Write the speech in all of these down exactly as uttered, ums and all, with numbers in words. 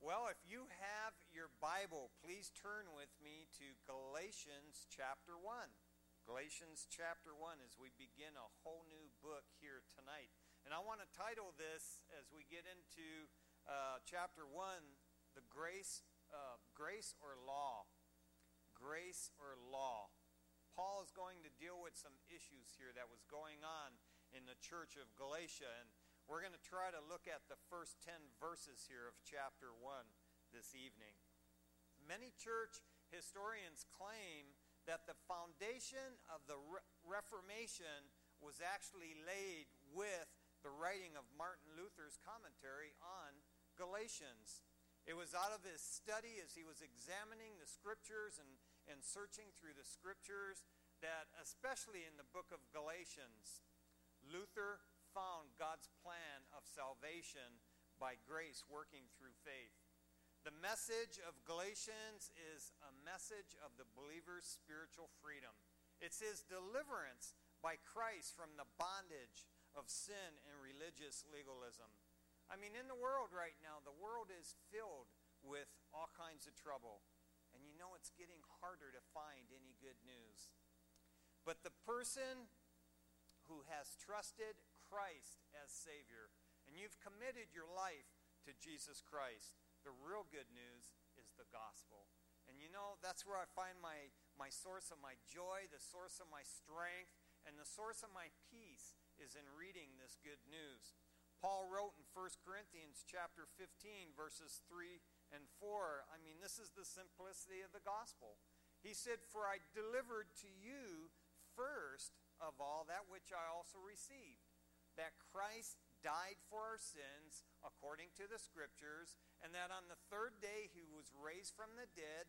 Well, if you have your Bible, please turn with me to Galatians chapter one. Galatians chapter one as we begin a whole new book here tonight. And I want to title this as we get into uh, chapter one, the grace, uh, grace or law. Grace or law. Paul is going to deal with some issues here that was going on in the church of Galatia, and we're going to try to look at the first ten verses here of chapter one this evening. Many church historians claim that the foundation of the Re- Reformation was actually laid with the writing of Martin Luther's commentary on Galatians. It was out of his study as he was examining the scriptures and, and searching through the scriptures that, especially in the book of Galatians, Luther found God's plan of salvation by grace working through faith. The message of Galatians is a message of the believer's spiritual freedom. It's his deliverance by Christ from the bondage of sin and religious legalism. I mean, in the world right now, the world is filled with all kinds of trouble. And you know it's getting harder to find any good news. But the person who has trusted Christ as Savior, and you've committed your life to Jesus Christ, the real good news is the gospel. And you know, that's where I find my, my source of my joy, the source of my strength, and the source of my peace is in reading this good news. Paul wrote in First Corinthians chapter fifteen, verses three and four, I mean, this is the simplicity of the gospel. He said, "For I delivered to you first of all that which I also received, that Christ died for our sins according to the scriptures, and that on the third day he was raised from the dead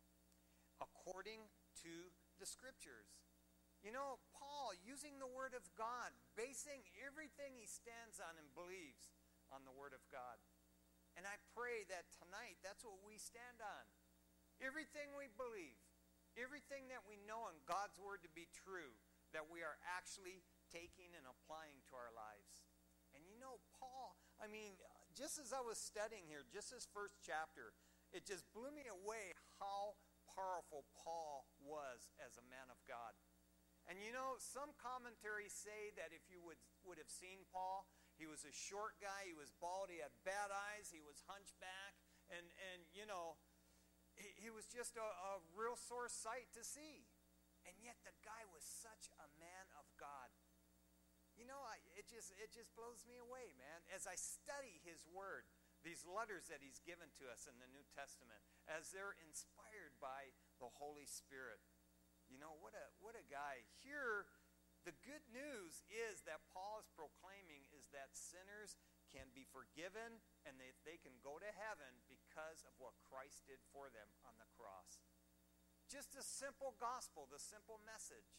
according to the scriptures." You know, Paul, using the word of God, basing everything he stands on and believes on the word of God. And I pray that tonight, that's what we stand on. Everything we believe, everything that we know in God's word to be true, that we are actually taking and applying to our lives. And you know, Paul, I mean, just as I was studying here, just this first chapter, it just blew me away how powerful Paul was as a man of God. And you know, some commentaries say that if you would, would have seen Paul, he was a short guy, he was bald, he had bad eyes, he was hunchbacked, and, and you know, he, he was just a, a real sore sight to see. And yet the guy was such a man of God. You know, I, it just it just blows me away, man. As I study his word, these letters that he's given to us in the New Testament, as they're inspired by the Holy Spirit. You know, what a what a guy. Here, the good news is that Paul is proclaiming is that sinners can be forgiven and that they can go to heaven because of what Christ did for them on the cross. Just a simple gospel, the simple message.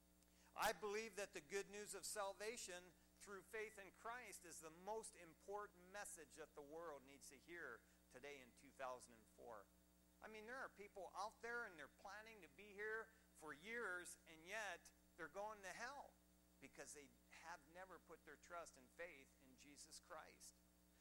I believe that the good news of salvation through faith in Christ is the most important message that the world needs to hear today in two thousand four. I mean, there are people out there and they're planning to be here for years, and yet they're going to hell because they have never put their trust and faith in Jesus Christ.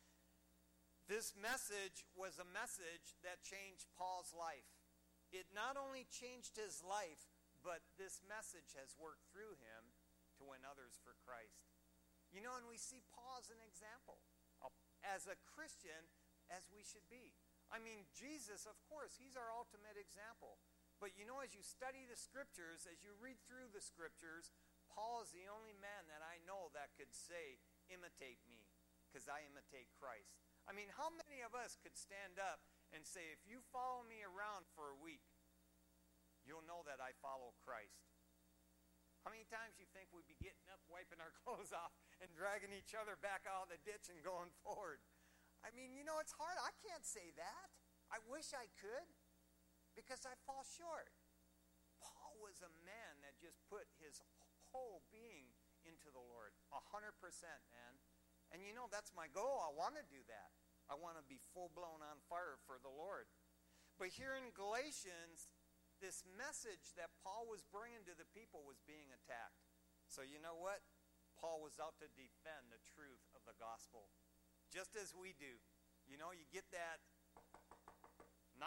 This message was a message that changed Paul's life. It not only changed his life, but this message has worked through him to win others for Christ. You know, and we see Paul as an example, as a Christian, as we should be. I mean, Jesus, of course, he's our ultimate example. But you know, as you study the scriptures, as you read through the scriptures, Paul is the only man that I know that could say, imitate me, because I imitate Christ. I mean, how many of us could stand up and say, if you follow me around for a week, you'll know that I follow Christ? How many times you think we'd be getting up, wiping our clothes off, and dragging each other back out of the ditch and going forward? I mean, you know, it's hard. I can't say that. I wish I could, because I fall short. Paul was a man that just put his whole being into the Lord. A hundred percent, man. And you know, that's my goal. I want to do that. I want to be full-blown on fire for the Lord. But here in Galatians, this message that Paul was bringing to the people was being attacked. So you know what? Paul was out to defend the truth of the gospel. Just as we do. You know, you get that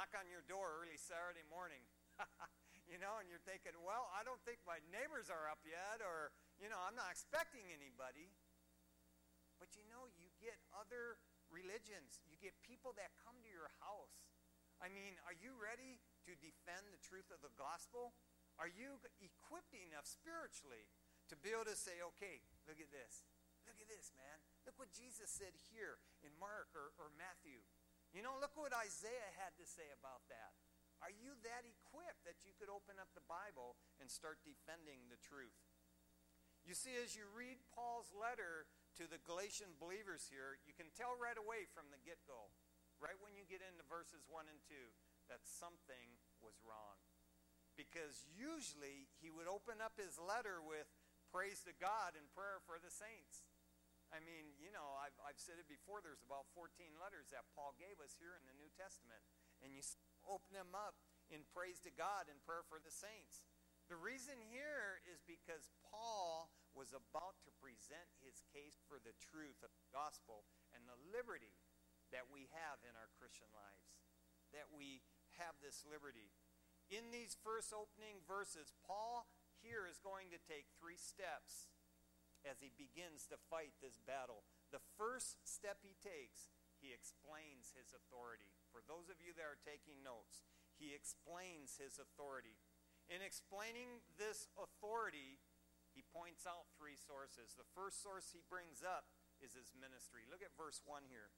knock on your door early Saturday morning, you know, and you're thinking, well, I don't think my neighbors are up yet, or, you know, I'm not expecting anybody. But, you know, you get other religions. You get people that come to your house. I mean, are you ready to defend the truth of the gospel? Are you equipped enough spiritually to be able to say, okay, look at this. Look at this, man. Look what Jesus said here in Mark or, or Matthew. You know, look what Isaiah had to say about that. Are you that equipped that you could open up the Bible and start defending the truth? You see, as you read Paul's letter to the Galatian believers here, you can tell right away from the get-go, right when you get into verses one and two, that something was wrong. Because usually he would open up his letter with praise to God and prayer for the saints. I mean, you know, I've, I've said it before, there's about fourteen letters that Paul gave us here in the New Testament. And you open them up in praise to God and prayer for the saints. The reason here is because Paul was about to present his case for the truth of the gospel and the liberty that we have in our Christian lives. That we have this liberty. In these first opening verses, Paul here is going to take three steps as he begins to fight this battle. The first step he takes, he explains his authority. For those of you that are taking notes, he explains his authority. In explaining this authority, he points out three sources. The first source he brings up is his ministry. Look at verse one here.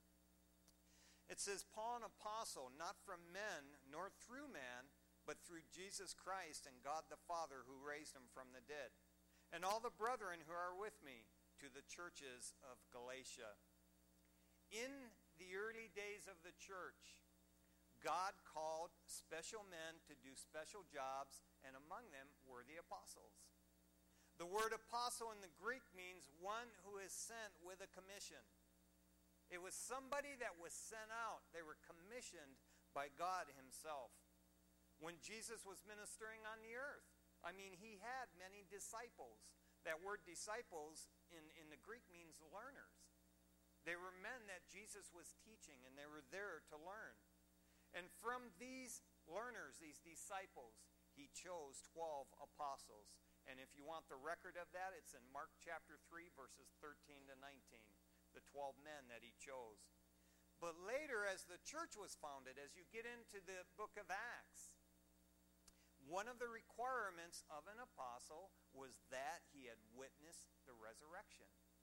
It says, Paul, an apostle, not from men, nor through man, but through Jesus Christ and God the Father who raised him from the dead. And all the brethren who are with me, to the churches of Galatia. In the early days of the church, God called special men to do special jobs, and among them were the apostles. The word apostle in the Greek means one who is sent with a commission. It was somebody that was sent out. They were commissioned by God himself. When Jesus was ministering on the earth, I mean, he had many disciples. That word disciples in, in the Greek means learners. They were men that Jesus was teaching, and they were there to learn. And from these learners, these disciples, he chose twelve apostles. And if you want the record of that, it's in Mark chapter three, verses thirteen to nineteen. The twelve men that he chose. But later, as the church was founded, as you get into the book of Acts, one of the requirements of an apostle was that he had witnessed the resurrection.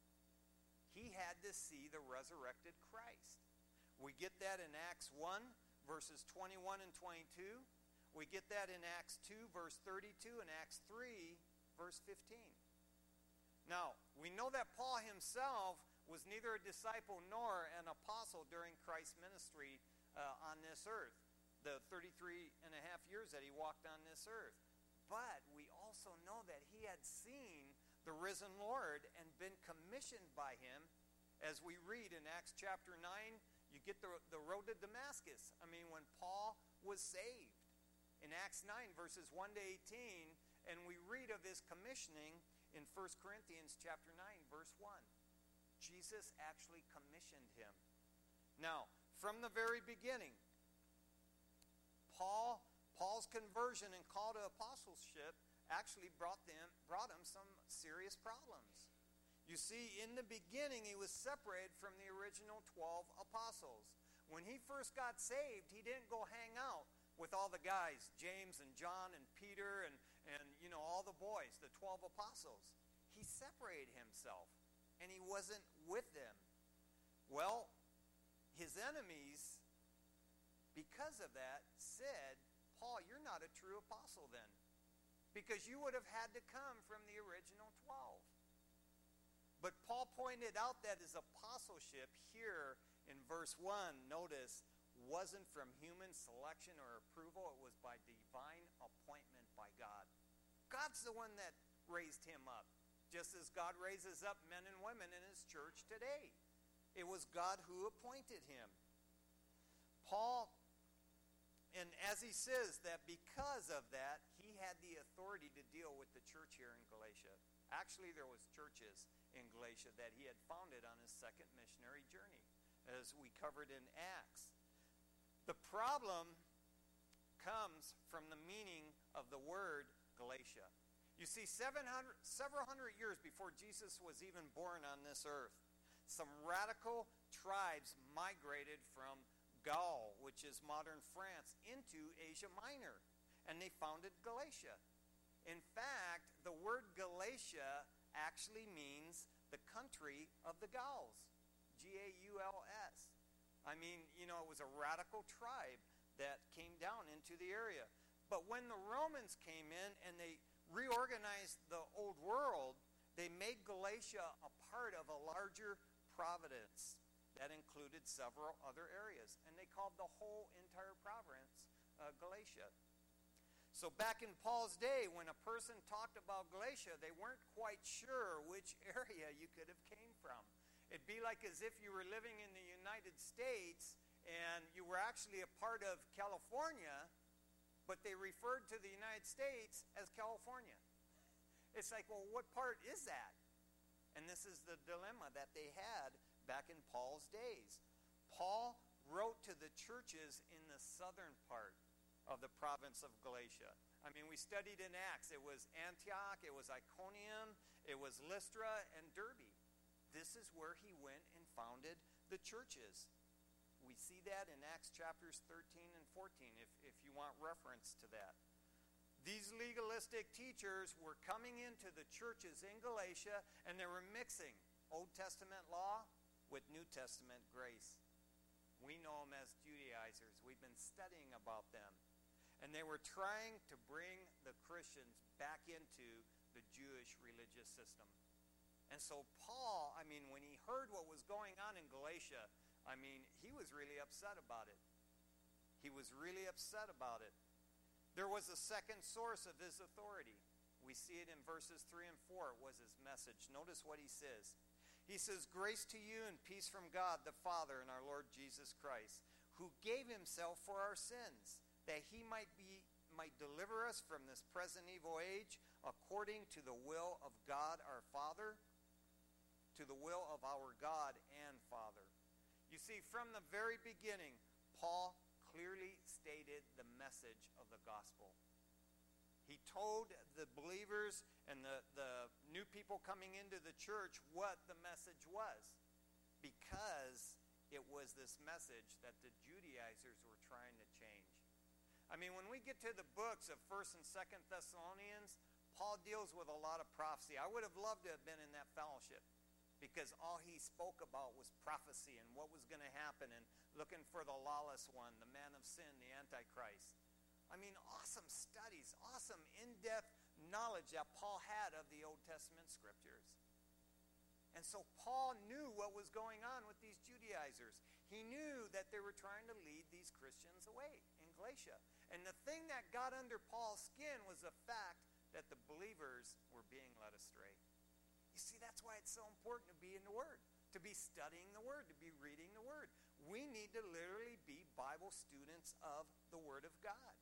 He had to see the resurrected Christ. We get that in Acts one, verses twenty-one and twenty-two. We get that in Acts two, verse thirty-two, and Acts three, verse fifteen. Now, we know that Paul himself was neither a disciple nor an apostle during Christ's ministry uh, on this earth. The thirty-three and a half years that he walked on this earth. But we also know that he had seen the risen Lord and been commissioned by him. As we read in Acts chapter nine, you get the, the road to Damascus. I mean, when Paul was saved. In Acts nine, verses one to eighteen, and we read of his commissioning in First Corinthians chapter nine, verse one. Jesus actually commissioned him. Now, from the very beginning, Paul, Paul's conversion and call to apostleship actually brought them brought him some serious problems. You see, in the beginning, he was separated from the original twelve apostles. When he first got saved, he didn't go hang out with all the guys, James and John and Peter and, and you know, all the boys, the twelve apostles. He separated himself, and he wasn't with them. Well, his enemies, because of that, said, Paul, you're not a true apostle then, because you would have had to come from the original twelve. But Paul pointed out that his apostleship here in verse one, notice, wasn't from human selection or approval. It was by divine appointment by God. God's the one that raised him up, just as God raises up men and women in his church today. It was God who appointed him. Paul, and as he says that because of that, he had the authority to deal with the church here in Galatia. Actually, there was churches in Galatia that he had founded on his second missionary journey, as we covered in Acts. The problem comes from the meaning of the word Galatia. You see, seven hundred, several hundred years before Jesus was even born on this earth, some radical tribes migrated from Gaul, which is modern France, into Asia Minor, and they founded Galatia. In fact, the word Galatia actually means the country of the Gauls, G A U L S. I mean, you know, it was a radical tribe that came down into the area. But when the Romans came in and they reorganized the old world, they made Galatia a part of a larger province that included several other areas. And they called the whole entire province uh, Galatia. So back in Paul's day, when a person talked about Galatia, they weren't quite sure which area you could have came from. It'd be like as if you were living in the United States and you were actually a part of California, but they referred to the United States as California. It's like, well, what part is that? And this is the dilemma that they had back in Paul's days. Paul wrote to the churches in the southern part of the province of Galatia. I mean, we studied in Acts. It was Antioch, it was Iconium, it was Lystra, and Derbe. This is where he went and founded the churches. We see that in Acts chapters thirteen and fourteen, if, if you want reference to that. These legalistic teachers were coming into the churches in Galatia, and they were mixing Old Testament law with New Testament grace. We know them as Judaizers. We've been studying about them. And they were trying to bring the Christians back into the Jewish religious system. And so Paul, I mean, when he heard what was going on in Galatia, I mean, he was really upset about it. He was really upset about it. There was a second source of his authority. We see it in verses three and four. It was his message. Notice what he says. He says, "Grace to you and peace from God the Father and our Lord Jesus Christ, who gave himself for our sins, that he might be might deliver us from this present evil age, according to the will of God our Father, to the will of our God and Father." You see, from the very beginning, Paul clearly stated the message of the gospel. He told the believers and the, the new people coming into the church what the message was, because it was this message that the Judaizers were trying to change. I mean, when we get to the books of First and Second Thessalonians, Paul deals with a lot of prophecy. I would have loved to have been in that fellowship, because all he spoke about was prophecy and what was going to happen and looking for the lawless one, the man of sin, the Antichrist. I mean, awesome studies, awesome in-depth knowledge that Paul had of the Old Testament scriptures. And so Paul knew what was going on with these Judaizers. He knew that they were trying to lead these Christians away in Galatia. And the thing that got under Paul's skin was the fact that the believers were being led astray. You see, that's why it's so important to be in the Word, to be studying the Word, to be reading the Word. We need to literally be Bible students of the Word of God.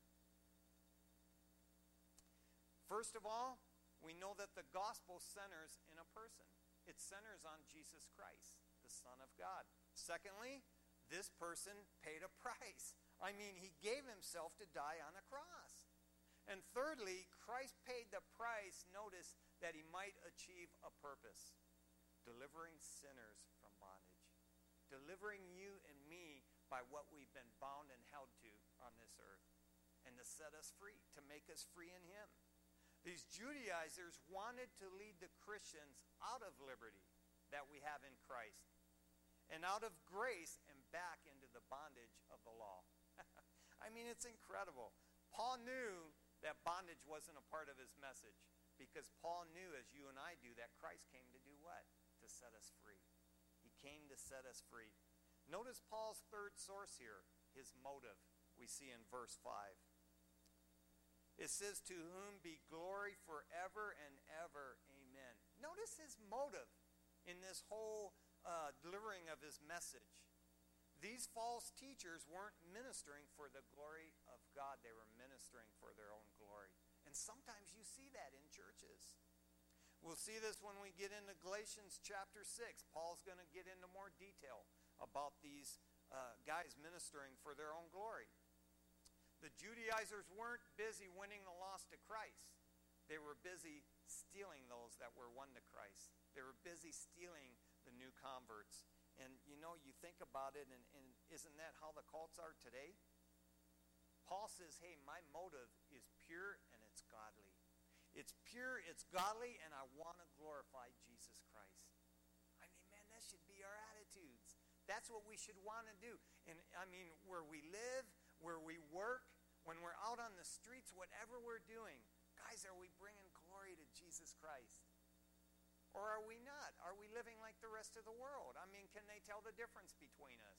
First of all, we know that the gospel centers in a person. It centers on Jesus Christ, the Son of God. Secondly, this person paid a price. I mean, he gave himself to die on a cross. And thirdly, Christ paid the price, notice, that he might achieve a purpose: delivering sinners from bondage, delivering you and me by what we've been bound and held to on this earth, and to set us free, to make us free in him. These Judaizers wanted to lead the Christians out of liberty that we have in Christ, and out of grace and back into the bondage of the law. I mean, it's incredible. Paul knew that bondage wasn't a part of his message, because Paul knew, as you and I do, that Christ came to do what? To set us free. He came to set us free. Notice Paul's third source here, his motive, we see in verse five. It says, "To whom be glory forever and ever. Amen." Notice his motive in this whole uh, delivering of his message. These false teachers weren't ministering for the glory of God. They were ministering for their own glory. And sometimes you see that in churches. We'll see this when we get into Galatians chapter six. Paul's going to get into more detail about these uh, guys ministering for their own glory. The Judaizers weren't busy winning the lost to Christ. They were busy stealing those that were won to Christ. They were busy stealing the new converts. And, you know, you think about it, and, and isn't that how the cults are today? Paul says, hey, my motive is pure and it's godly. It's pure, it's godly, and I want to glorify Jesus Christ. I mean, man, that should be our attitudes. That's what we should want to do. And, I mean, where we live, where we work, when we're out on the streets, whatever we're doing, guys, are we bringing glory to Jesus Christ? Or are we not? Are we living like the rest of the world? I mean, can they tell the difference between us?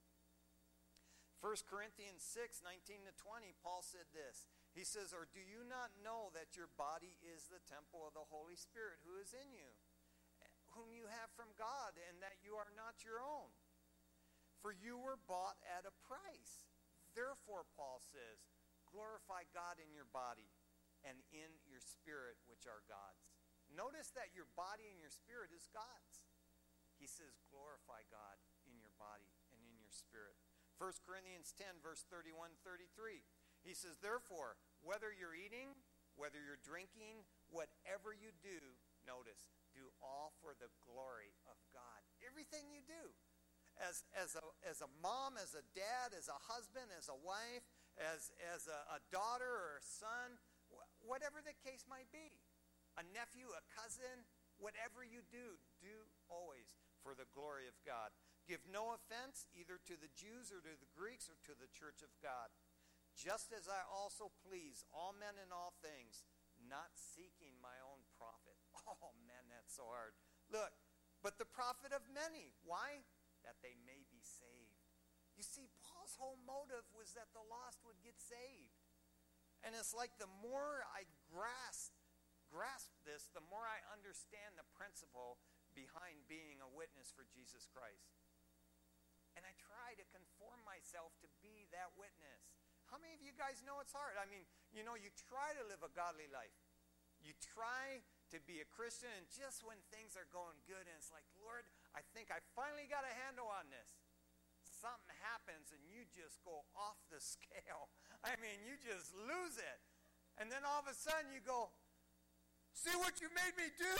First Corinthians six, nineteen to twenty, Paul said this. He says, or do you not know that your body is the temple of the Holy Spirit who is in you, whom you have from God, and that you are not your own? For you were bought at a price. Therefore, Paul says, glorify God in your body and in your spirit, which are God's. Notice that your body and your spirit is God's. He says, glorify God in your body and in your spirit. First Corinthians ten, verse thirty-one, thirty-three. He says, therefore, whether you're eating, whether you're drinking, whatever you do, notice, do all for the glory of God. Everything you do. As, as, a, as a mom, as a dad, as a husband, as a wife, as, as a, a daughter or a son, wh- whatever the case might be. A nephew, a cousin, whatever you do, do always for the glory of God. Give no offense either to the Jews or to the Greeks or to the church of God. Just as I also please all men in all things, not seeking my own profit. Oh man, that's so hard. Look, but the profit of many. Why? That they may be saved. You see, Paul's whole motive was that the lost would get saved. And it's like the more I grasp grasp this, the more I understand the principle behind being a witness for Jesus Christ. And I try to conform myself to be that witness. How many of you guys know it's hard? I mean, you know, you try to live a godly life. You try to be a Christian, and just when things are going good, and it's like, Lord, I think I finally got a handle on this. Something happens, and you just go off the scale. I mean, you just lose it. And then all of a sudden you go, see what you made me do?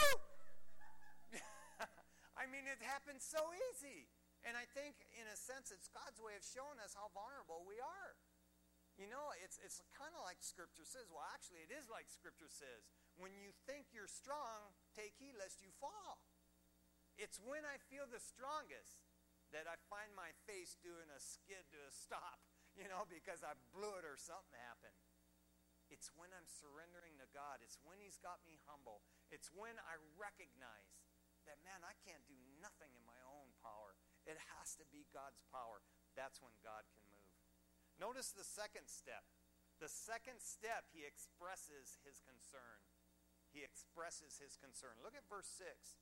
I mean, it happens so easy. And I think, in a sense, it's God's way of showing us how vulnerable we are. You know, it's it's kind of like Scripture says. Well, actually, it is like Scripture says. When you think you're strong, take heed lest you fall. It's when I feel the strongest that I find my face doing a skid to a stop, you know, because I blew it or something happened. It's when I'm surrendering to God. It's when He's got me humble. It's when I recognize that, man, I can't do nothing in my own power. It has to be God's power. That's when God can move. Notice the second step. The second step, He expresses His concern. He expresses His concern. Look at verse six.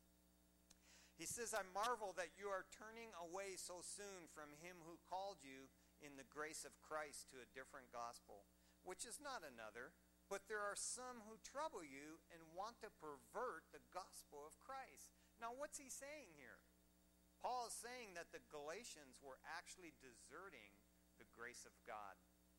He says, I marvel that you are turning away so soon from Him who called you in the grace of Christ to a different gospel, which is not another, but there are some who trouble you and want to pervert the gospel of Christ. Now, what's he saying here? Paul is saying that the Galatians were actually deserting the grace of God.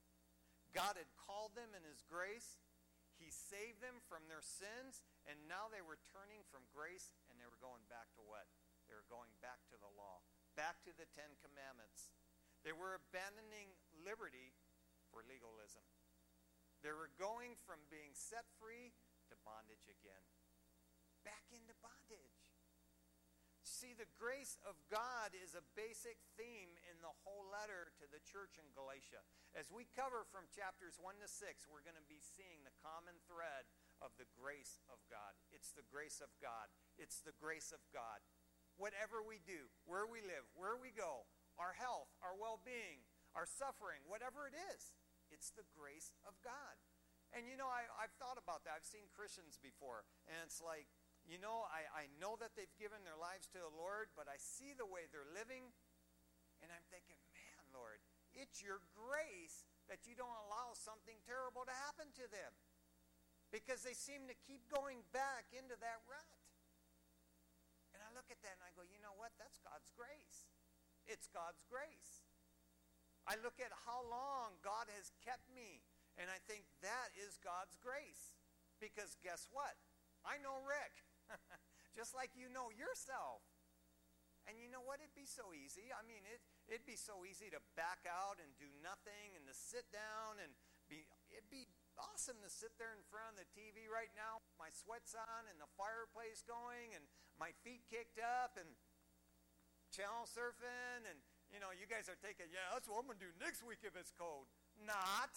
God had called them in His grace. He saved them from their sins, and now they were turning from grace, and they were going back to what? They were going back to the law, back to the Ten Commandments. They were abandoning liberty for legalism. They were going from being set free to bondage again. Back into bondage. See, the grace of God is a basic theme in the whole letter to the church in Galatia. As we cover from chapters one to six, we're going to be seeing the common thread of the grace of God. It's the grace of God. It's the grace of God. Whatever we do, where we live, where we go, our health, our well-being, our suffering, whatever it is, it's the grace of God. And you know, I, I've thought about that. I've seen Christians before, and it's like, you know, I, I know that they've given their lives to the Lord, but I see the way they're living, and I'm thinking, man, Lord, it's your grace that you don't allow something terrible to happen to them, because they seem to keep going back into that rut. And I look at that and I go, you know what? That's God's grace. It's God's grace. I look at how long God has kept me, and I think that is God's grace. Because guess what? I know Rick, just like you know yourself. And you know what? It'd be so easy. I mean, it, it'd be so easy to back out and do nothing and to sit down and be, it'd be awesome to sit there in front of the T V right now, with my sweats on and the fireplace going and my feet kicked up and channel surfing. And, you know, you guys are thinking, yeah, that's what I'm going to do next week if it's cold. Not.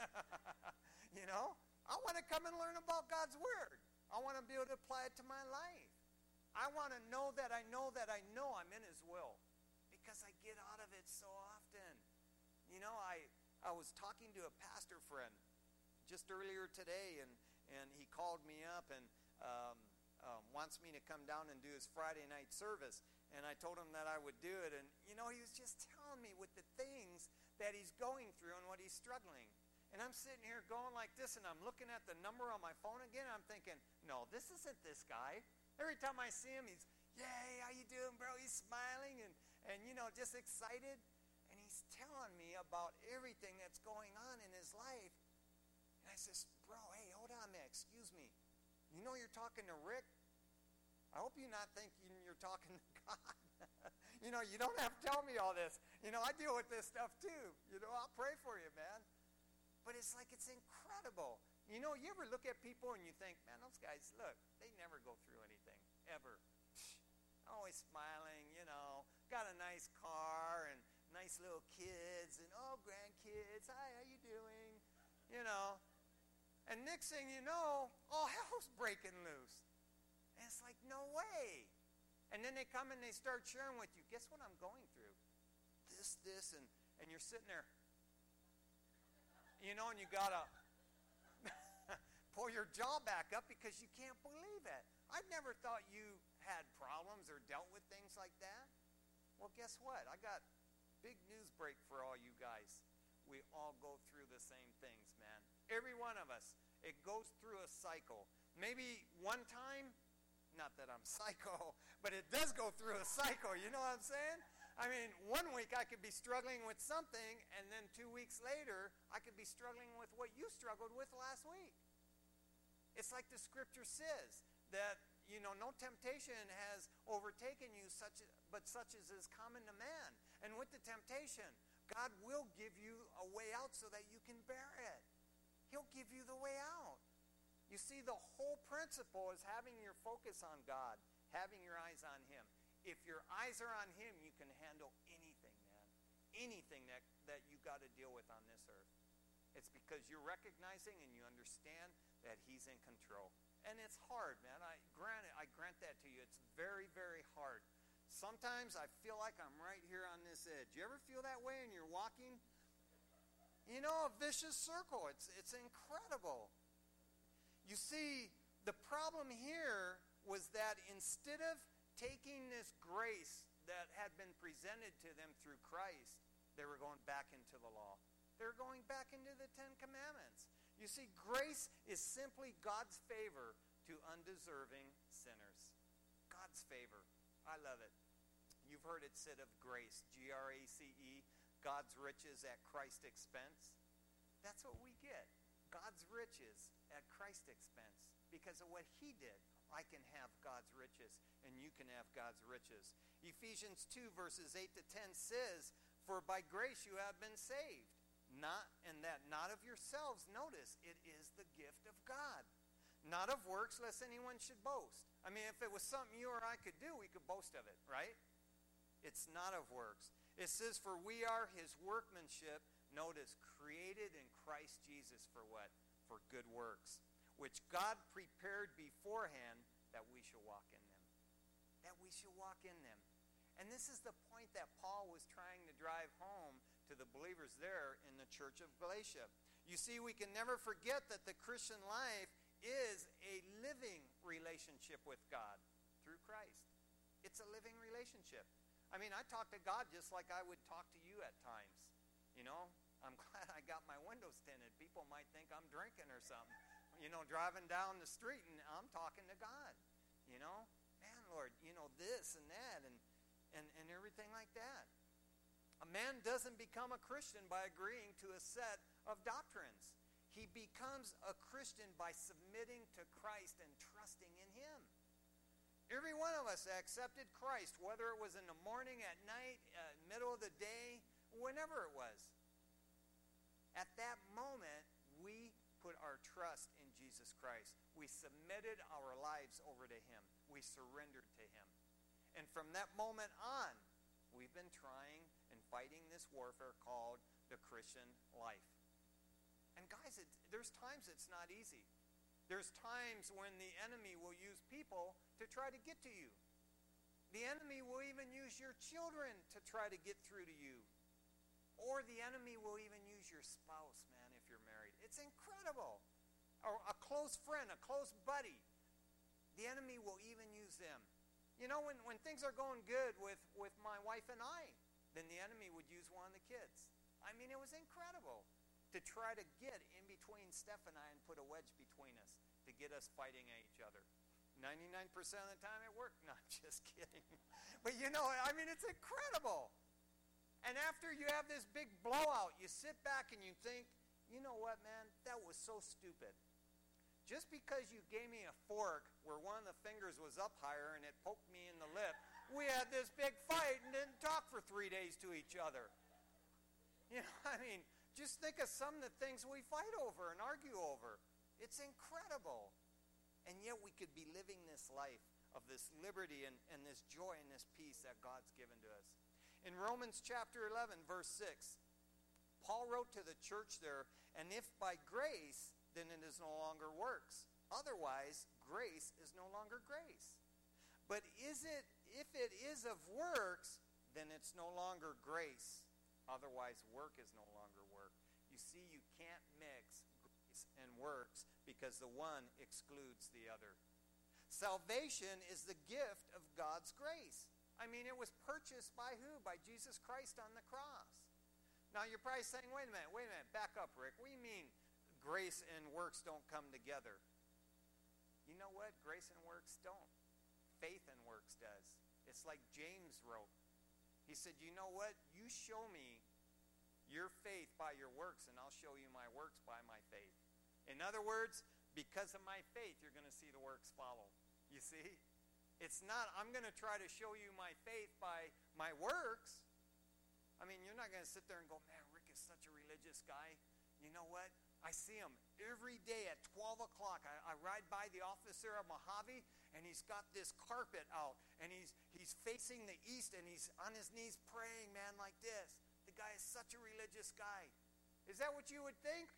You know, I want to come and learn about God's Word. I want to be able to apply it to my life. I want to know that I know that I know I'm in His will because I get out of it so often. You know, I, I was talking to a pastor friend just earlier today, and, and he called me up and um, um, wants me to come down and do his Friday night service. And I told him that I would do it. And, you know, he was just telling me with the things that he's going through and what he's struggling. And I'm sitting here going like this, and I'm looking at the number on my phone again, and I'm thinking, no, this isn't this guy. Every time I see him, he's, yay, how you doing, bro? He's smiling and, and, you know, just excited. And he's telling me about everything that's going on in his life. And I says, bro, hey, hold on, man, excuse me. You know you're talking to Rick? I hope you're not thinking you're talking to God. You know, you don't have to tell me all this. You know, I deal with this stuff too. You know, I'll pray for you, man. But it's like it's incredible. You know, you ever look at people and you think, man, those guys, look, they never go through anything, ever. Always smiling, you know, got a nice car and nice little kids and, oh, grandkids, hi, how you doing? You know. And next thing you know, all hell's breaking loose. And it's like, no way. And then they come and they start sharing with you, guess what I'm going through? This, this, and, and you're sitting there. You know, and you got to pull your jaw back up because you can't believe it. I've never thought you had problems or dealt with things like that. Well, guess what? I got big news break for all you guys. We all go through the same things, man. Every one of us. It goes through a cycle. Maybe one time, not that I'm psycho, but it does go through a cycle. You know what I'm saying? I mean, one week I could be struggling with something, and then two weeks later, I could be struggling with what you struggled with last week. It's like the scripture says that, you know, no temptation has overtaken you, such but such as is common to man. And with the temptation, God will give you a way out so that you can bear it. He'll give you the way out. You see, the whole principle is having your focus on God, having your eyes on Him. If your eyes are on Him, you can handle anything, man. Anything that, that you got to deal with on this earth. It's because you're recognizing and you understand that He's in control. And it's hard, man. I grant it, I grant that to you. It's very, very hard. Sometimes I feel like I'm right here on this edge. You ever feel that way and you're walking? You know, a vicious circle. It's it's incredible. You see, the problem here was that instead of taking this grace that had been presented to them through Christ, they were going back into the law. They were going back into the Ten Commandments. You see, grace is simply God's favor to undeserving sinners. God's favor. I love it. You've heard it said of grace, G R A C E, God's riches at Christ's expense. That's what we get. God's riches at Christ's expense. Because of what He did, I can have God's riches, and you can have God's riches. Ephesians two, verses eight to ten says, for by grace you have been saved. Not, and that not of yourselves, notice, it is the gift of God. Not of works, lest anyone should boast. I mean, if it was something you or I could do, we could boast of it, right? It's not of works. It says, for we are His workmanship, notice, created in Christ Jesus for what? For good works, which God prepared beforehand that we shall walk in them. That we shall walk in them. And this is the point that Paul was trying to drive home to the believers there in the church of Galatia. You see, we can never forget that the Christian life is a living relationship with God through Christ. It's a living relationship. I mean, I talk to God just like I would talk to you at times. You know, I'm glad I got my windows tinted. People might think I'm drinking or something. You know, driving down the street and I'm talking to God. You know, man, Lord, you know, this and that and, and, and everything like that. A man doesn't become a Christian by agreeing to a set of doctrines. He becomes a Christian by submitting to Christ and trusting in Him. Every one of us accepted Christ, whether it was in the morning, at night, uh, middle of the day, whenever it was. At that moment, we put our trust in Jesus Christ. We submitted our lives over to Him. We surrendered to Him. And from that moment on, we've been trying and fighting this warfare called the Christian life. And guys, it, there's times it's not easy. There's times when the enemy will use people to try to get to you. The enemy will even use your children to try to get through to you. Or the enemy will even use your spouse, man, if you're married. It's incredible. Or a close friend, a close buddy. The enemy will even use them. You know, when, when things are going good with, with my wife and I, then the enemy would use one of the kids. I mean, it was incredible to try to get in between Steph and I and put a wedge between us to get us fighting at each other. ninety-nine percent of the time it worked. No, I'm just kidding. But you know, I mean, it's incredible. And after you have this big blowout, you sit back and you think, you know what, man, that was so stupid. Just because you gave me a fork where one of the fingers was up higher and it poked me in the lip, we had this big fight and didn't talk for three days to each other. You know, I mean, just think of some of the things we fight over and argue over. It's incredible. And yet we could be living this life of this liberty and, and this joy and this peace that God's given to us. In Romans chapter eleven, verse six, Paul wrote to the church there, and if by grace, then it is no longer works. Otherwise, grace is no longer grace. But is it, if it is of works, then it's no longer grace. Otherwise, work is no longer work. You see, you can't mix grace and works because the one excludes the other. Salvation is the gift of God's grace. I mean, it was purchased by who? By Jesus Christ on the cross. Now, you're probably saying, wait a minute, wait a minute, back up, Rick. What do you mean grace and works don't come together? You know what? Grace and works don't. Faith and works does. It's like James wrote. He said, you know what? You show me your faith by your works, and I'll show you my works by my faith. In other words, because of my faith, you're going to see the works follow. You see? It's not, I'm going to try to show you my faith by my works. I mean, you're not going to sit there and go, man, Rick is such a religious guy. You know what? I see him every day at twelve o'clock. I, I ride by the office there at Mojave, and he's got this carpet out, and he's he's facing the east, and he's on his knees praying, man, like this. The guy is such a religious guy. Is that what you would think?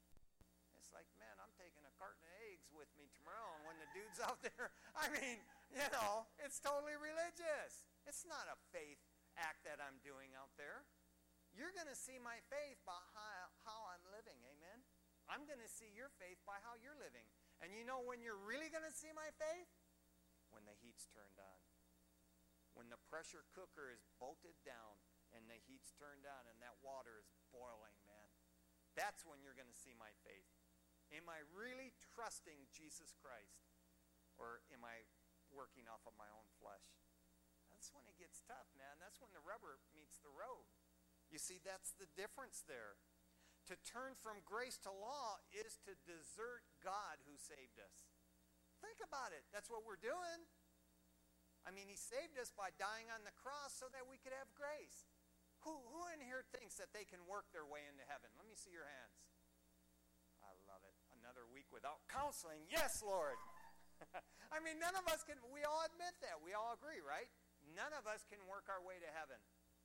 It's like, man, I'm taking a carton of eggs with me tomorrow, and when the dude's out there, I mean, you know, it's totally religious. It's not a faith act that I'm doing out there. You're going to see my faith by how, how I'm living, amen? I'm going to see your faith by how you're living. And you know when you're really going to see my faith? When the heat's turned on. When the pressure cooker is bolted down and the heat's turned on and that water is boiling, man. That's when you're going to see my faith. Am I really trusting Jesus Christ? Or am I working off of my own flesh? That's when it gets tough, man. That's when the rubber meets the road. You see, that's the difference there. To turn from grace to law is to desert God who saved us. Think about it. That's what we're doing. I mean, he saved us by dying on the cross so that we could have grace. Who, who in here thinks that they can work their way into heaven? Let me see your hands. I love it. Another week without counseling. Yes, Lord. I mean, none of us can, we all admit that. We all agree, right? None of us can work our way to heaven.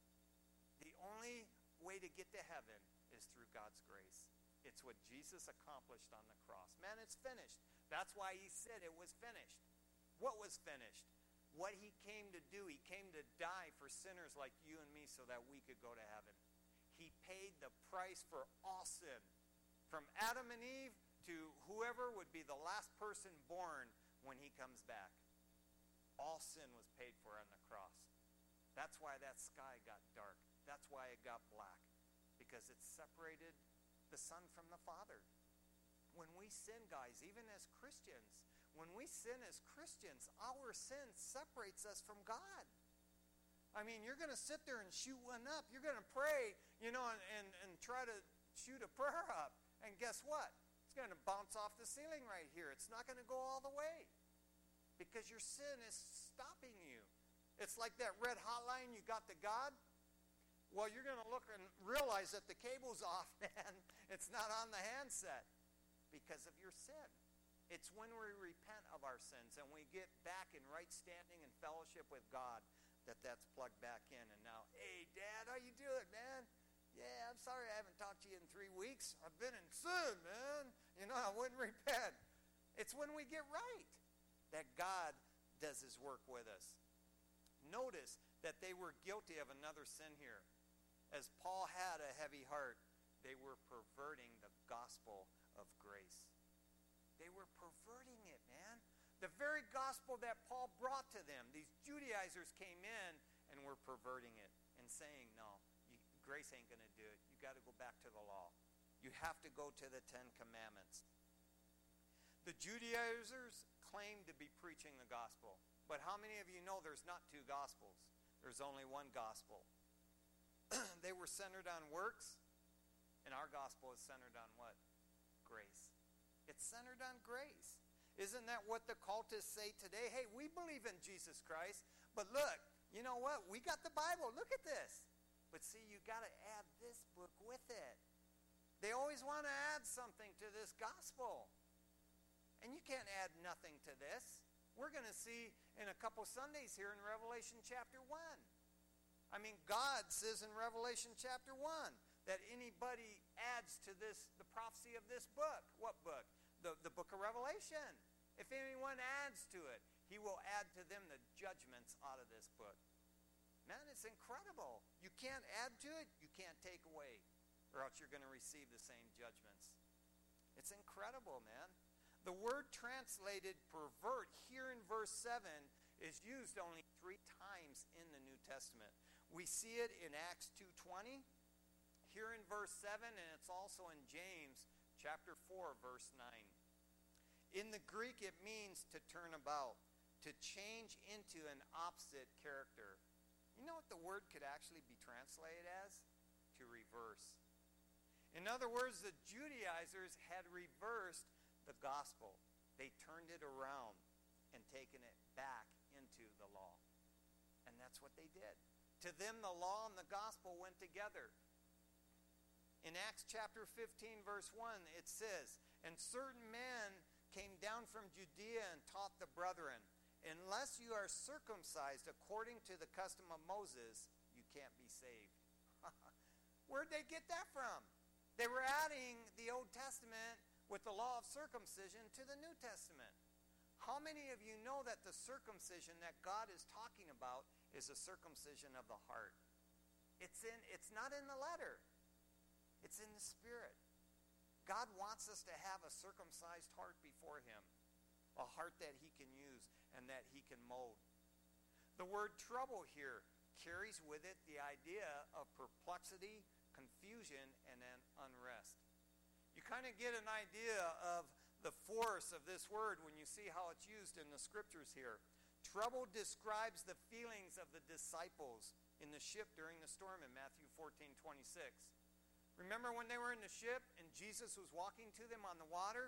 The only way to get to heaven is through God's grace. It's what Jesus accomplished on the cross. Man, it's finished. That's why he said it was finished. What was finished? What he came to do. He came to die for sinners like you and me so that we could go to heaven. He paid the price for all sin. From Adam and Eve to whoever would be the last person born when he comes back. All sin was paid for on the cross. That's why that sky got dark. That's why it got black. Because it separated the Son from the Father. When we sin, guys, even as Christians, when we sin as Christians, our sin separates us from God. I mean, you're going to sit there and shoot one up. You're going to pray, you know, and, and, and try to shoot a prayer up. And guess what? It's going to bounce off the ceiling right here. It's not going to go all the way because your sin is stopping you. It's like that red hotline you got to God. Well, you're going to look and realize that the cable's off, man. It's not on the handset because of your sin. It's when we repent of our sins and we get back in right standing and fellowship with God that that's plugged back in. And now, hey, Dad, how you doing, man? Yeah, I'm sorry I haven't talked to you in three weeks. I've been in sin, man. You know, I wouldn't repent. It's when we get right that God does his work with us. Notice that they were guilty of another sin here. As Paul had a heavy heart, they were perverting the gospel of grace. They were perverting it, man. The very gospel that Paul brought to them, these Judaizers came in and were perverting it and saying, no, you, grace ain't going to do it. You got to go back to the law. You have to go to the Ten Commandments. The Judaizers claimed to be preaching the gospel. But how many of you know there's not two gospels? There's only one gospel. They were centered on works, and our gospel is centered on what? Grace. It's centered on grace. Isn't that what the cultists say today? Hey, we believe in Jesus Christ, but look, you know what? We got the Bible. Look at this. But see, you got to add this book with it. They always want to add something to this gospel. And you can't add nothing to this. We're going to see in a couple Sundays here in Revelation chapter one. I mean, God says in Revelation chapter one that anybody adds to this, the prophecy of this book. What book? The, the book of Revelation. If anyone adds to it, he will add to them the judgments out of this book. Man, it's incredible. You can't add to it, you can't take away, or else you're going to receive the same judgments. It's incredible, man. The word translated pervert here in verse seven is used only three times in the New Testament. We see it in Acts two twenty, here in verse seven, and it's also in James chapter four, verse nine. In the Greek, it means to turn about, to change into an opposite character. You know what the word could actually be translated as? To reverse. In other words, the Judaizers had reversed the gospel. They turned it around and taken it back into the law. And that's what they did. To them, the law and the gospel went together. In Acts chapter fifteen, verse one, it says, "And certain men came down from Judea and taught the brethren, unless you are circumcised according to the custom of Moses, you can't be saved." Where'd they get that from? They were adding the Old Testament with the law of circumcision to the New Testament. How many of you know that the circumcision that God is talking about is a circumcision of the heart? It's in. It's not in the letter. It's in the spirit. God wants us to have a circumcised heart before him, a heart that he can use and that he can mold. The word trouble here carries with it the idea of perplexity, confusion, and an unrest. You kind of get an idea of the force of this word when you see how it's used in the scriptures here. Trouble describes the feelings of the disciples in the ship during the storm in Matthew fourteen twenty-six. Remember when they were in the ship and Jesus was walking to them on the water?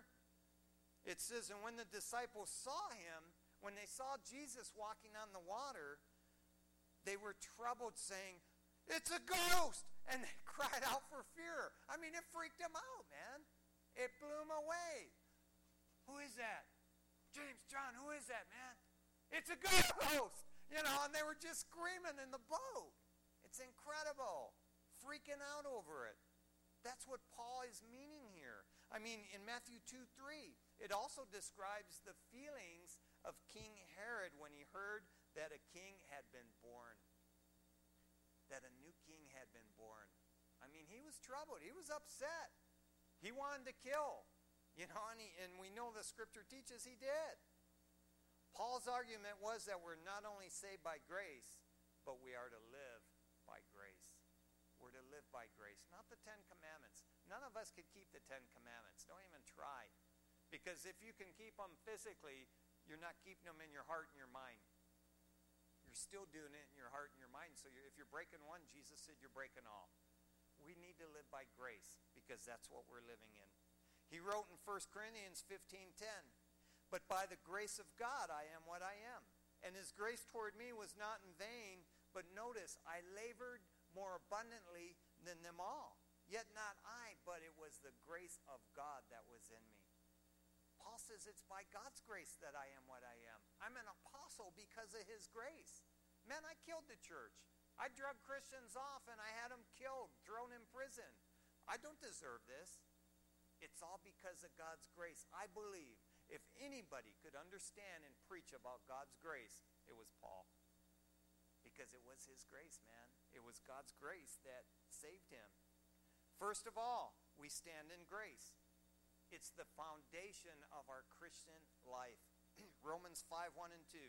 It says, and when the disciples saw him, when they saw Jesus walking on the water, they were troubled, saying, "It's a ghost!" And they cried out for fear. I mean, it freaked them out, man. It blew them away. Who is that? James, John, who is that, man? It's a ghost! You know, and they were just screaming in the boat. It's incredible. Freaking out over it. That's what Paul is meaning here. I mean, in Matthew two three, it also describes the feelings of King Herod when he heard that a king had been born. That a new king had been born. I mean, he was troubled. He was upset. He wanted to kill. You know, and, he, and we know the scripture teaches he did. Paul's argument was that we're not only saved by grace, but we are to live by grace. We're to live by grace, not the Ten Commandments. None of us could keep the Ten Commandments. Don't even try. Because if you can keep them physically, you're not keeping them in your heart and your mind. You're you're still doing it in your heart and your mind. So you're, if you're breaking one, Jesus said you're breaking all. We need to live by grace because that's what we're living in. He wrote in First Corinthians fifteen ten, but by the grace of God I am what I am. And his grace toward me was not in vain, but notice, I labored more abundantly than them all. Yet not I, but it was the grace of God that was in me. Paul says it's by God's grace that I am what I am. I'm an apostle because of his grace. Man, I killed the church. I drug Christians off and I had them killed, thrown in prison. I don't deserve this. It's all because of God's grace. I believe if anybody could understand and preach about God's grace, it was Paul. Because it was his grace, man. It was God's grace that saved him. First of all, we stand in grace. It's the foundation of our Christian life. Romans five, one and two.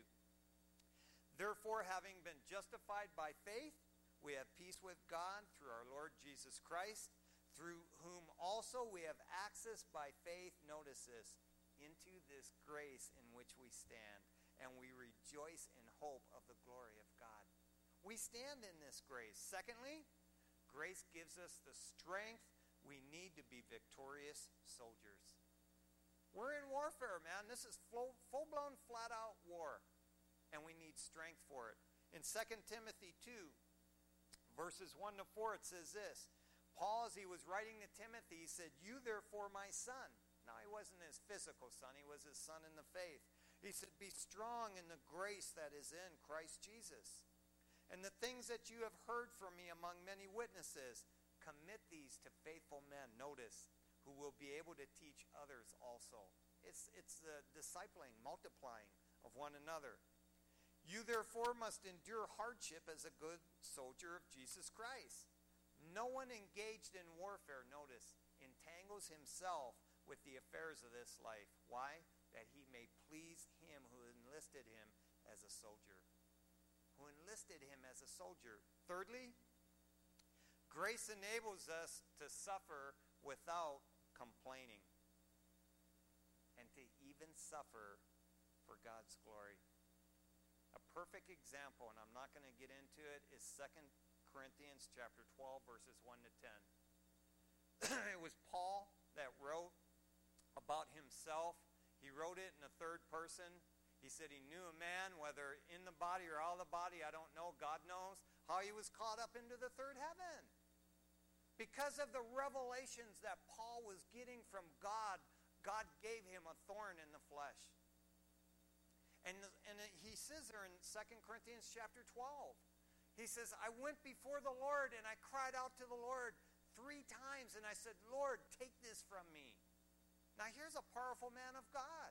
Therefore, having been justified by faith, we have peace with God through our Lord Jesus Christ, through whom also we have access by faith, notice this, into this grace in which we stand, and we rejoice in hope of the glory of God. We stand in this grace. Secondly, grace gives us the strength we need to be victorious soldiers. We're in warfare, man. This is full, full-blown, flat-out war, and we need strength for it. In Second Timothy two, verses one to four, it says this. Paul, as he was writing to Timothy, he said, you therefore, my son. Now, he wasn't his physical son. He was his son in the faith. He said, be strong in the grace that is in Christ Jesus. And the things that you have heard from me among many witnesses, commit these to faithful men, notice, who will be able to teach others also. It's, it's the discipling, multiplying of one another. You therefore must endure hardship as a good soldier of Jesus Christ. No one engaged in warfare, notice, entangles himself with the affairs of this life. Why? That he may please him who enlisted him as a soldier. Who enlisted him as a soldier. Thirdly, grace enables us to suffer without complaining. And to even suffer for God's glory. A perfect example, and I'm not going to get into it, is Second Corinthians chapter twelve, verses one to ten. It was Paul that wrote about himself. He wrote it in the third person. He said he knew a man, whether in the body or out of the body, I don't know, God knows, how he was caught up into the third heaven. Because of the revelations that Paul was getting from God, God gave him a thorn in the flesh. And, and he says there in Second Corinthians chapter twelve, he says, I went before the Lord and I cried out to the Lord three times and I said, Lord, take this from me. Now here's a powerful man of God.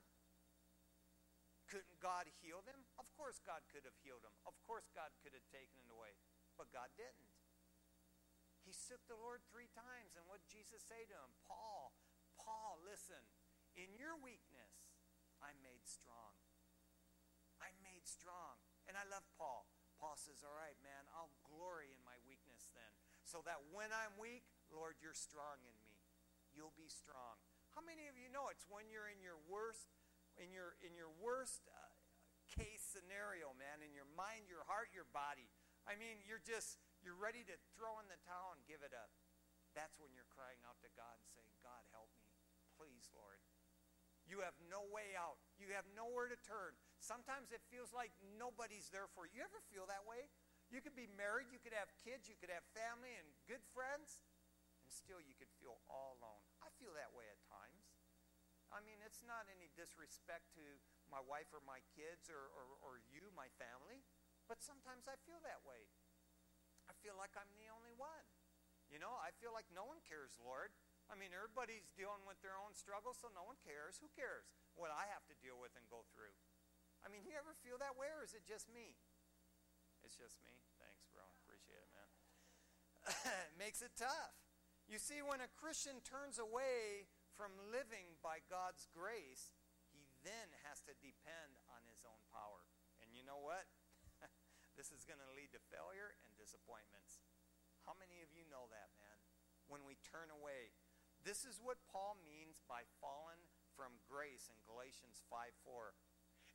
Couldn't God heal them? Of course God could have healed them. Of course God could have taken it away. But God didn't. He shook the Lord three times. And what did Jesus say to him? Paul, Paul, listen. In your weakness, I'm made strong. I'm made strong. And I love Paul. Paul says, all right, man, I'll glory in my weakness then. So that when I'm weak, Lord, you're strong in me. You'll be strong. How many of you know it's when you're in your worst, in your in your worst uh, case scenario, man, in your mind, your heart, your body. I mean, you're just, you're ready to throw in the towel and give it up. That's when you're crying out to God and saying, God, help me. Please, Lord. You have no way out. You have nowhere to turn. Sometimes it feels like nobody's there for you. You ever feel that way? You could be married, you could have kids, you could have family and good friends, and still you could feel all alone. I feel that way at times. I mean, it's not any disrespect to my wife or my kids or, or, or you, my family, but sometimes I feel that way. I feel like I'm the only one. You know, I feel like no one cares, Lord. I mean, everybody's dealing with their own struggles, so no one cares. Who cares what I have to deal with and go through? I mean, you ever feel that way, or is it just me? It's just me. Thanks, bro. Appreciate it, man. It makes it tough. You see, when a Christian turns away from living by God's grace, he then has to depend on his own power. And you know what? This is going to lead to failure and disappointments. How many of you know that, man? When we turn away. This is what Paul means by fallen from grace in Galatians five four.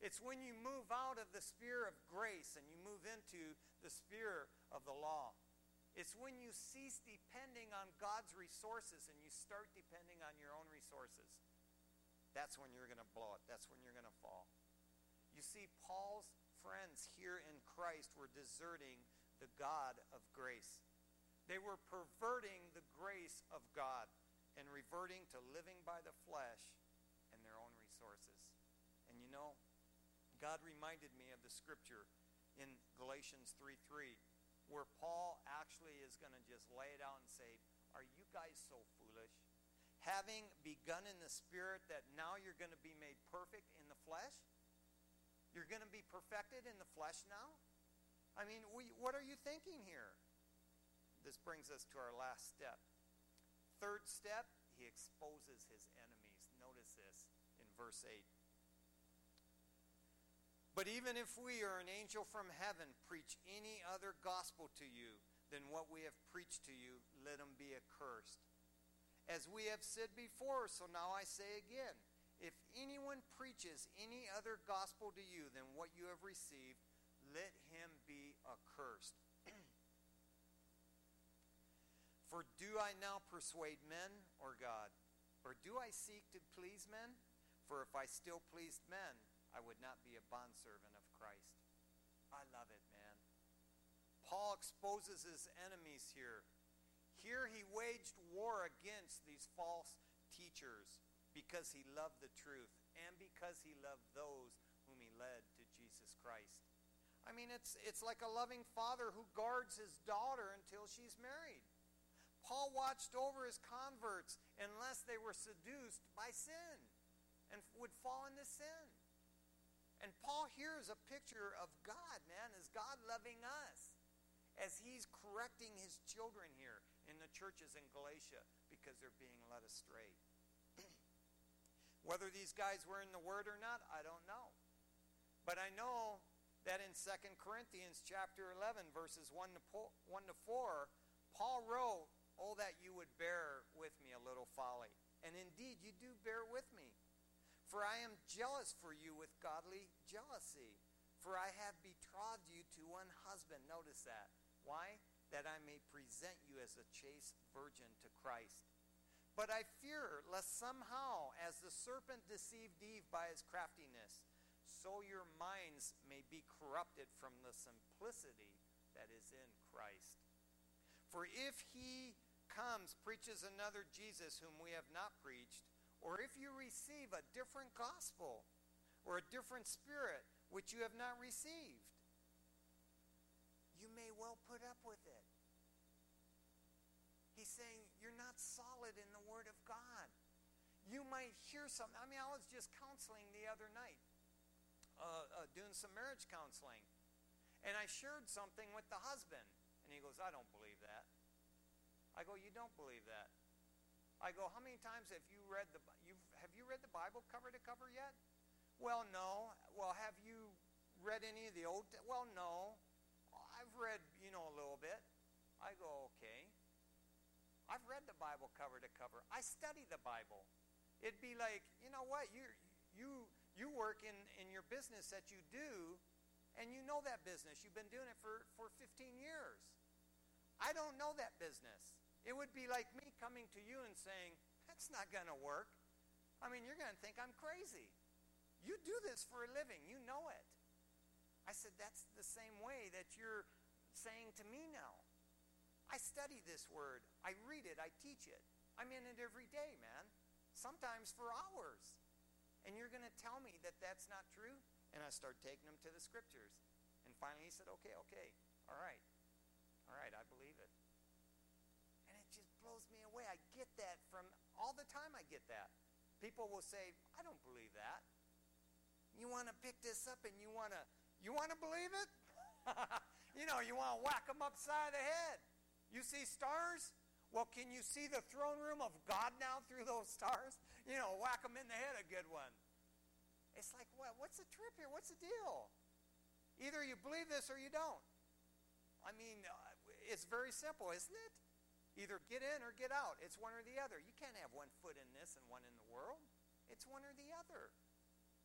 It's when you move out of the sphere of grace and you move into the sphere of the law. It's when you cease depending on God's resources and you start depending on your own resources. That's when you're going to blow it. That's when you're going to fall. You see, Paul's friends here in Christ were deserting the God of grace. They were perverting the grace of God and reverting to living by the flesh and their own resources. And you know, God reminded me of the scripture in Galatians three three, where Paul actually is going to just lay it out and say, are you guys so foolish? Having begun in the spirit, that now you're going to be made perfect in the flesh? You're going to be perfected in the flesh now? I mean, we, what are you thinking here? This brings us to our last step. Third step, he exposes his enemies. Notice this in verse eight. But even if we or an angel from heaven preach any other gospel to you than what we have preached to you, let him be accursed. As we have said before, so now I say again, if anyone preaches any other gospel to you than what you have received, let him be accursed. For do I now persuade men or God? Or do I seek to please men? For if I still pleased men, I would not be a bondservant of Christ. I love it, man. Paul exposes his enemies here. Here he waged war against these false teachers because he loved the truth and because he loved those whom he led to Jesus Christ. I mean, it's, it's like a loving father who guards his daughter until she's married. Paul watched over his converts unless they were seduced by sin and would fall into sin. And Paul here is a picture of God, man, as God loving us, as he's correcting his children here in the churches in Galatia because they're being led astray. Whether these guys were in the Word or not, I don't know. But I know that in Second Corinthians chapter eleven, verses one to four, Paul wrote, oh, that you would bear with me a little folly. And indeed, you do bear with me. For I am jealous for you with godly jealousy. For I have betrothed you to one husband. Notice that. Why? That I may present you as a chaste virgin to Christ. But I fear lest somehow, as the serpent deceived Eve by his craftiness, so your minds may be corrupted from the simplicity that is in Christ. For if he comes, preaches another Jesus whom we have not preached, or if you receive a different gospel or a different spirit which you have not received, you may well put up with it. He's saying you're not solid in the Word of God. You might hear something. I mean, I was just counseling the other night, uh, uh, doing some marriage counseling, and I shared something with the husband, and he goes, I don't believe that. I go, you don't believe that? I go, how many times have you read the you've have you read the Bible cover to cover yet? Well, no. Well, have you read any of the old? Well, no. I've read, you know, a little bit. I go, okay. I've read the Bible cover to cover. I study the Bible. It'd be like, you know what? You you you work in in your business that you do, and you know that business. You've been doing it for for fifteen years. I don't know that business. It would be like me coming to you and saying, that's not going to work. I mean, you're going to think I'm crazy. You do this for a living. You know it. I said, that's the same way that you're saying to me now. I study this word. I read it. I teach it. I'm in it every day, man. Sometimes for hours. And you're going to tell me that that's not true? And I start taking him to the scriptures. And finally he said, okay, okay, all right. All right, I believe it. And it just blows me away. I get that from, all the time I get that. People will say, I don't believe that. You want to pick this up and you want to, you want to believe it? You know, you want to whack them upside the head. You see stars? Well, can you see the throne room of God now through those stars? You know, whack them in the head, a good one. It's like, what? What's the trip here? What's the deal? Either you believe this or you don't. I mean, uh, it's very simple, isn't it? Either get in or get out. It's one or the other. You can't have one foot in this and one in the world. It's one or the other.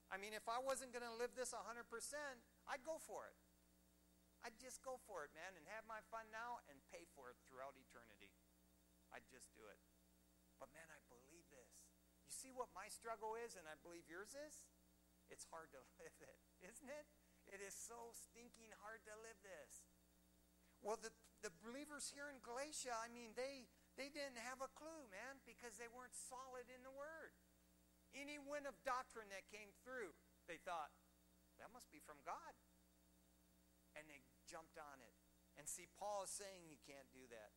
I mean, if I wasn't going to live this one hundred percent, I'd go for it. I'd just go for it, man, and have my fun now and pay for it throughout eternity. I'd just do it. But, man, I believe this. You see what my struggle is, and I believe yours is? It's hard to live it, isn't it? It is so stinking hard to live this. Well, the, the believers here in Galatia, I mean, they, they didn't have a clue, man, because they weren't solid in the Word. Any wind of doctrine that came through, they thought, that must be from God. And they jumped on it. And see, Paul is saying you can't do that.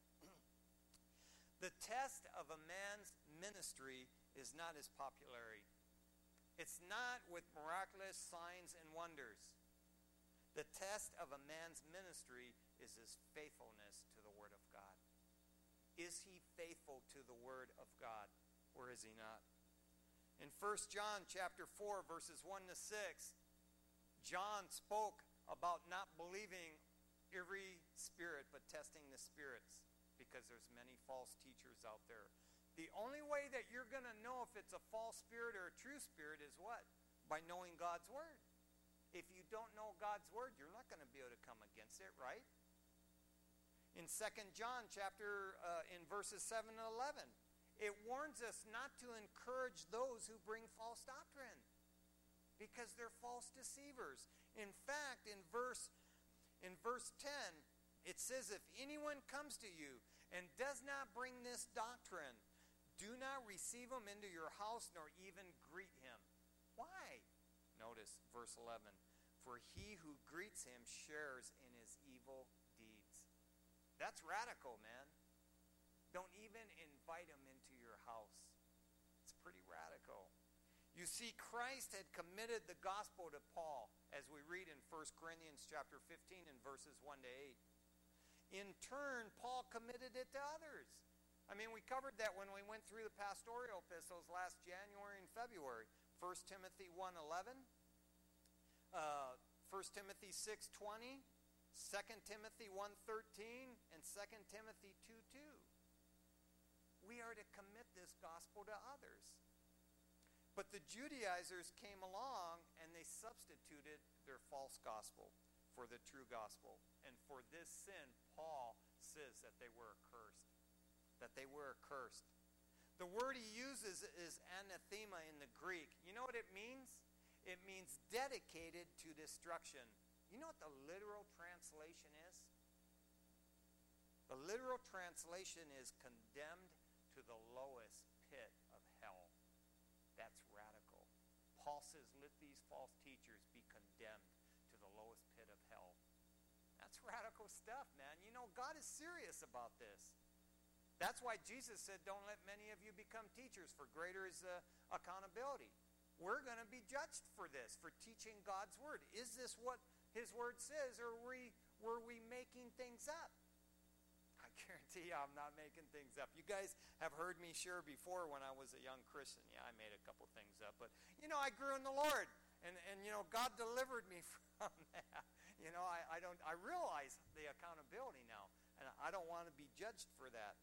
The test of a man's ministry is not his popularity. It's not with miraculous signs and wonders. The test of a man's ministry is his faithfulness to the Word of God. Is he faithful to the Word of God, or is he not? In First John chapter four, verses one to six, John spoke about not believing every spirit, but testing the spirits, because there's many false teachers out there. The only way that you're going to know if it's a false spirit or a true spirit is what? By knowing God's Word. If you don't know God's Word, you're not going to be able to come against it, right? In Second John chapter, uh, in verses seven and eleven, it warns us not to encourage those who bring false doctrine, because they're false deceivers. In fact, in verse in verse ten, it says, if anyone comes to you and does not bring this doctrine, do not receive him into your house, nor even greet him. Why? Notice verse eleven. For he who greets him shares in his evil deeds. That's radical, man. Don't even invite him into your house. It's pretty radical. You see, Christ had committed the gospel to Paul, as we read in First Corinthians chapter fifteen and verses one to eight. In turn, Paul committed it to others. I mean, we covered that when we went through the pastoral epistles last January and February. First Timothy one eleven, uh, First Timothy six twenty, Second Timothy one thirteen, and Second Timothy two two. We are to commit this gospel to others. But the Judaizers came along and they substituted their false gospel for the true gospel. And for this sin, Paul says that they were accursed. That they were accursed. The word he uses is anathema in the Greek. You know what it means? It means dedicated to destruction. You know what the literal translation is? The literal translation is condemned to the lowest pit of hell. That's radical. Paul says, let these false teachers be condemned to the lowest pit of hell. That's radical stuff, man. You know, God is serious about this. That's why Jesus said, don't let many of you become teachers, for greater is uh, accountability. We're going to be judged for this, for teaching God's Word. Is this what His Word says, or were we, were we making things up? I guarantee you I'm not making things up. You guys have heard me share before when I was a young Christian. Yeah, I made a couple things up. But, you know, I grew in the Lord. And, and you know, God delivered me from that. You know, I, I don't. I realize the accountability now. And I don't want to be judged for that.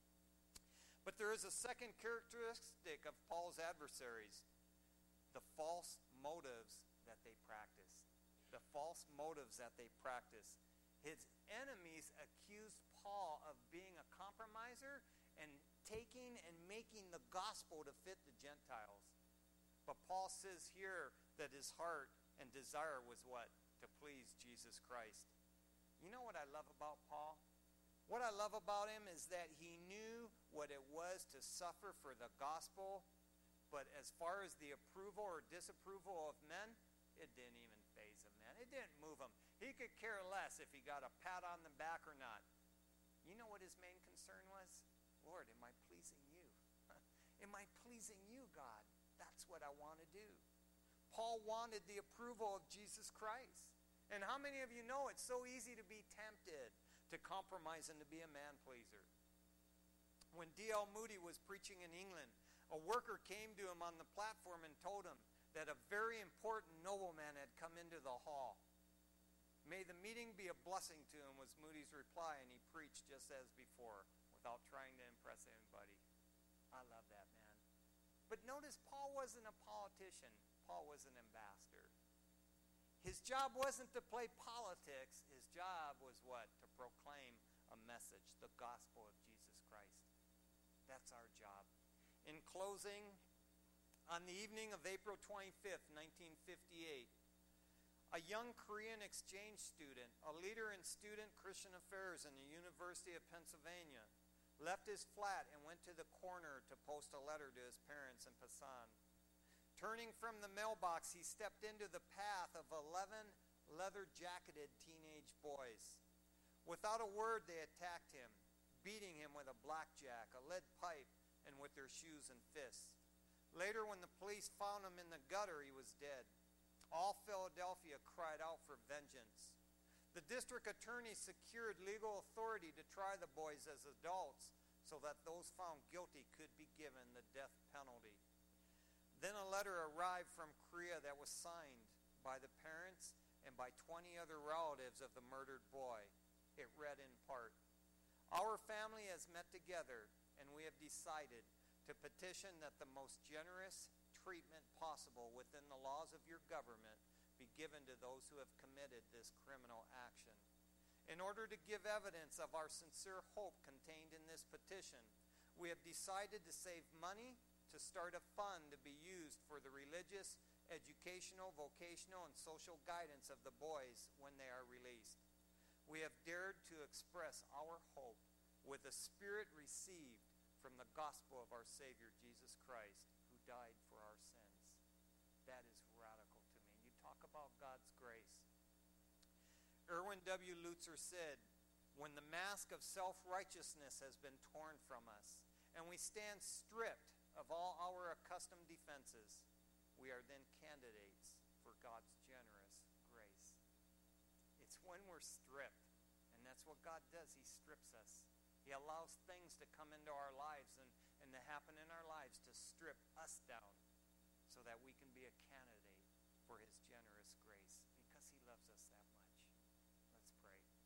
But there is a second characteristic of Paul's adversaries. The false motives that they practice. The false motives that they practice. His enemies accused Paul of being a compromiser and taking and making the gospel to fit the Gentiles. But Paul says here that his heart and desire was what? To please Jesus Christ. You know what I love about Paul? What I love about him is that he knew what it was to suffer for the gospel, but as far as the approval or disapproval of men, it didn't even faze him, man. It didn't move him. He could care less if he got a pat on the back or not. You know what his main concern was? Lord, am I pleasing you? Am I pleasing you, God? That's what I want to do. Paul wanted the approval of Jesus Christ. And how many of you know it's so easy to be tempted to compromise and to be a man-pleaser? When D L Moody was preaching in England, a worker came to him on the platform and told him that a very important nobleman had come into the hall. May the meeting be a blessing to him, was Moody's reply, and he preached just as before, without trying to impress anybody. I love that, man. But notice Paul wasn't a politician. Paul was an ambassador. His job wasn't to play politics. His job was what? To proclaim a message, the gospel of Jesus Christ. That's our job. In closing, on the evening of April twenty-fifth, nineteen fifty-eight, a young Korean exchange student, a leader in student Christian affairs in the University of Pennsylvania, left his flat and went to the corner to post a letter to his parents in Pasan. Turning from the mailbox, he stepped into the path of eleven leather-jacketed teenage boys. Without a word, they attacked him, beating him with a blackjack, a lead pipe, and with their shoes and fists. Later, when the police found him in the gutter, he was dead. All Philadelphia cried out for vengeance. The district attorney secured legal authority to try the boys as adults so that those found guilty could be given the death penalty. Then a letter arrived from Korea that was signed by the parents and by twenty other relatives of the murdered boy. It read in part, "Our family has met together and we have decided to petition that the most generous treatment possible within the laws of your government be given to those who have committed this criminal action. In order to give evidence of our sincere hope contained in this petition, we have decided to save money to start a fund to be used for the religious, educational, vocational, and social guidance of the boys when they are released. We have dared to express our hope with the spirit received from the gospel of our Savior Jesus Christ, who died for our sins." That is radical to me. You talk about God's grace. Erwin W. Lutzer said, "When the mask of self-righteousness has been torn from us, and we stand stripped of all our accustomed defenses, we are then candidates for God's generous grace." It's when we're stripped, and that's what God does. He strips us. He allows things to come into our lives and, and to happen in our lives to strip us down so that we can be a candidate